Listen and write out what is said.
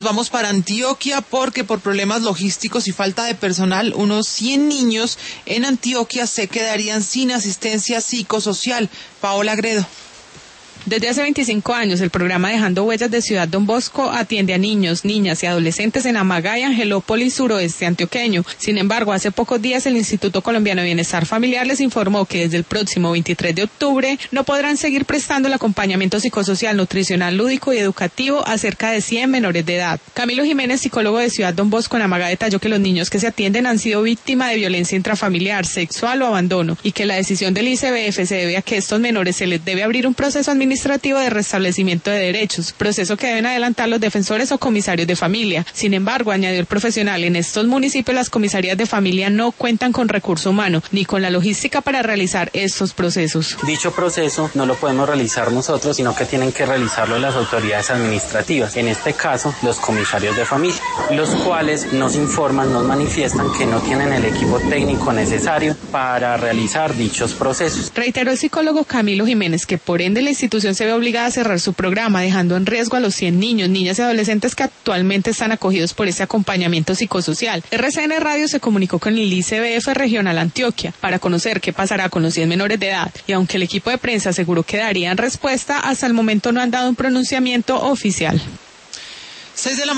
Vamos para Antioquia porque por problemas logísticos y falta de personal, unos 100 niños en Antioquia se quedarían sin asistencia psicosocial. Paola Gredo. Desde hace 25 años, el programa Dejando Huellas de Ciudad Don Bosco atiende a niños, niñas y adolescentes en Amagá y Angelópolis, suroeste antioqueño. Sin embargo, hace pocos días el Instituto Colombiano de Bienestar Familiar les informó que desde el próximo 23 de octubre no podrán seguir prestando el acompañamiento psicosocial, nutricional, lúdico y educativo a cerca de 100 menores de edad. Camilo Jiménez, psicólogo de Ciudad Don Bosco en Amagá, detalló que los niños que se atienden han sido víctimas de violencia intrafamiliar, sexual o abandono y que la decisión del ICBF se debe a que a estos menores se les debe abrir un proceso administrativo de restablecimiento de derechos, proceso que deben adelantar los defensores o comisarios de familia. Sin embargo, añadió el profesional, en estos municipios las comisarías de familia no cuentan con recurso humano ni con la logística para realizar estos procesos. Dicho proceso no lo podemos realizar nosotros, sino que tienen que realizarlo las autoridades administrativas, en este caso los comisarios de familia, los cuales nos informan, nos manifiestan que no tienen el equipo técnico necesario para realizar dichos procesos. Reiteró el psicólogo Camilo Jiménez que por ende la institución se ve obligada a cerrar su programa, dejando en riesgo a los 100 niños, niñas y adolescentes que actualmente están acogidos por ese acompañamiento psicosocial. RCN Radio se comunicó con el ICBF Regional Antioquia para conocer qué pasará con los 100 menores de edad, y aunque el equipo de prensa aseguró que darían respuesta, hasta el momento no han dado un pronunciamiento oficial. 6 de la